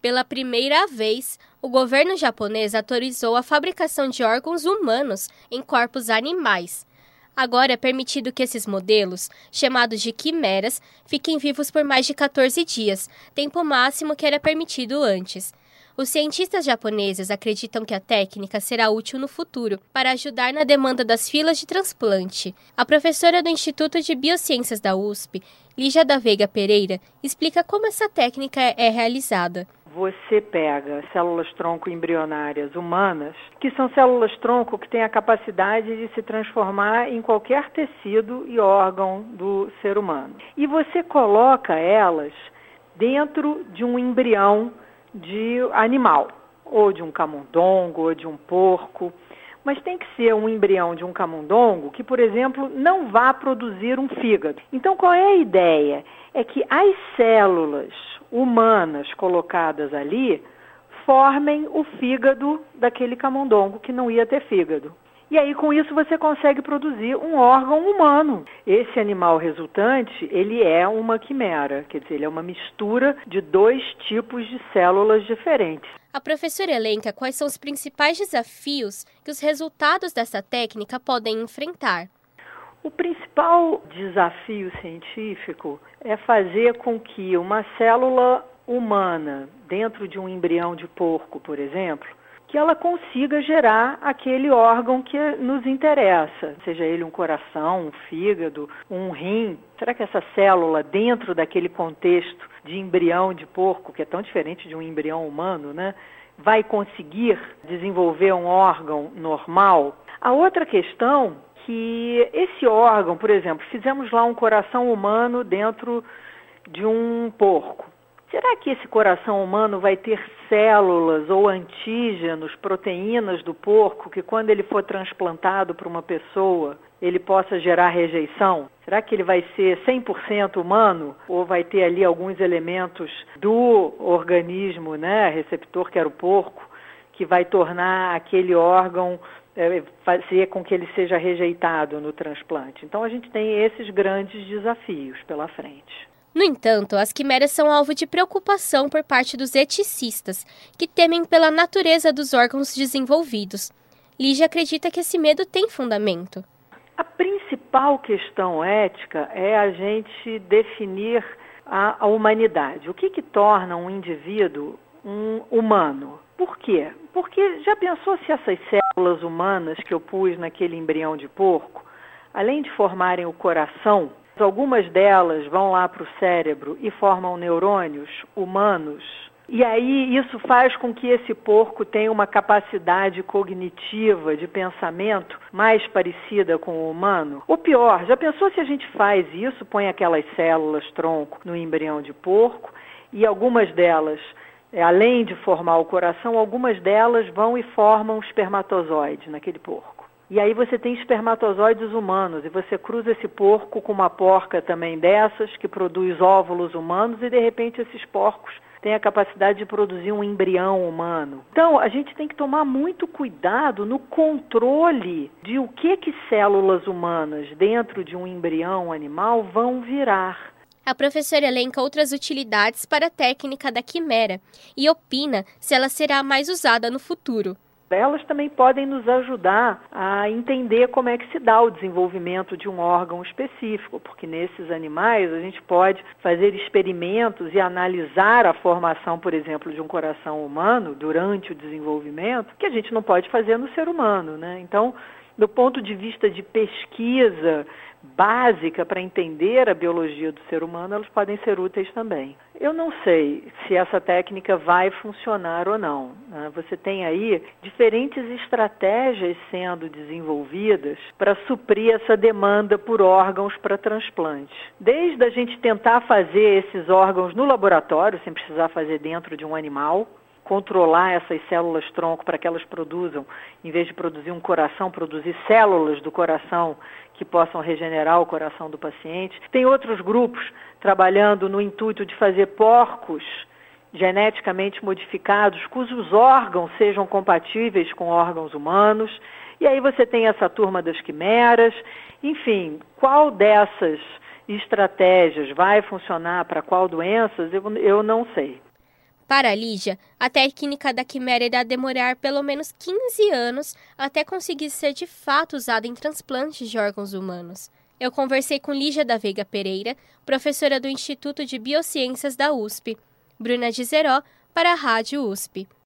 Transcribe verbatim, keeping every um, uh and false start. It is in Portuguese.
Pela primeira vez, o governo japonês autorizou a fabricação de órgãos humanos em corpos animais. Agora é permitido que esses modelos, chamados de quimeras, fiquem vivos por mais de quatorze dias, tempo máximo que era permitido antes. Os cientistas japoneses acreditam que a técnica será útil no futuro para ajudar na demanda das filas de transplante. A professora do Instituto de Biociências da U S P, Lígia da Veiga Pereira, explica como essa técnica é realizada. Você pega células-tronco embrionárias humanas, que são células-tronco que têm a capacidade de se transformar em qualquer tecido e órgão do ser humano. E você coloca elas dentro de um embrião de animal, ou de um camundongo, ou de um porco. Mas tem que ser um embrião de um camundongo que, por exemplo, não vá produzir um fígado. Então, qual é a ideia? É que as células humanas colocadas ali formem o fígado daquele camundongo que não ia ter fígado. E aí, com isso, você consegue produzir um órgão humano. Esse animal resultante, ele é uma quimera, quer dizer, ele é uma mistura de dois tipos de células diferentes. A professora elenca quais são os principais desafios que os resultados dessa técnica podem enfrentar. O principal desafio científico é fazer com que uma célula humana, dentro de um embrião de porco, por exemplo, que ela consiga gerar aquele órgão que nos interessa, seja ele um coração, um fígado, um rim. Será que essa célula, dentro daquele contexto de embrião de porco, que é tão diferente de um embrião humano, né, vai conseguir desenvolver um órgão normal? A outra questão que esse órgão, por exemplo, fizemos lá um coração humano dentro de um porco. Será que esse coração humano vai ter células ou antígenos, proteínas do porco, que quando ele for transplantado para uma pessoa, ele possa gerar rejeição? Será que ele vai ser cem por cento humano? Ou vai ter ali alguns elementos do organismo, né, receptor, que era o porco, que vai tornar aquele órgão, é, fazer com que ele seja rejeitado no transplante? Então a gente tem esses grandes desafios pela frente. No entanto, as quimeras são alvo de preocupação por parte dos eticistas, que temem pela natureza dos órgãos desenvolvidos. Lígia acredita que esse medo tem fundamento. A principal questão ética é a gente definir a, a humanidade. O que, que torna um indivíduo um humano? Por quê? Porque já pensou se essas células humanas que eu pus naquele embrião de porco, além de formarem o coração, algumas delas vão lá para o cérebro e formam neurônios humanos. E aí isso faz com que esse porco tenha uma capacidade cognitiva de pensamento mais parecida com o humano? Ou pior, já pensou se a gente faz isso, põe aquelas células tronco no embrião de porco e algumas delas, além de formar o coração, algumas delas vão e formam um espermatozoide naquele porco. E aí você tem espermatozoides humanos, e você cruza esse porco com uma porca também dessas, que produz óvulos humanos, e de repente esses porcos têm a capacidade de produzir um embrião humano. Então, a gente tem que tomar muito cuidado no controle de o que que células humanas dentro de um embrião animal vão virar. A professora elenca outras utilidades para a técnica da quimera e opina se ela será mais usada no futuro. Elas também podem nos ajudar a entender como é que se dá o desenvolvimento de um órgão específico, porque nesses animais a gente pode fazer experimentos e analisar a formação, por exemplo, de um coração humano durante o desenvolvimento, que a gente não pode fazer no ser humano, né? Então, do ponto de vista de pesquisa básica para entender a biologia do ser humano, elas podem ser úteis também. Eu não sei se essa técnica vai funcionar ou não, né? Você tem aí diferentes estratégias sendo desenvolvidas para suprir essa demanda por órgãos para transplante. Desde a gente tentar fazer esses órgãos no laboratório, sem precisar fazer dentro de um animal, controlar essas células-tronco para que elas produzam, em vez de produzir um coração, produzir células do coração que possam regenerar o coração do paciente. Tem outros grupos trabalhando no intuito de fazer porcos geneticamente modificados, cujos órgãos sejam compatíveis com órgãos humanos. E aí você tem essa turma das quimeras. Enfim, qual dessas estratégias vai funcionar para qual doenças, eu, eu não sei. Para a Lígia, a técnica da quimera irá demorar pelo menos quinze anos até conseguir ser de fato usada em transplantes de órgãos humanos. Eu conversei com Lígia da Veiga Pereira, professora do Instituto de Biociências da U S P. Bruna Dizeró, para a Rádio U S P.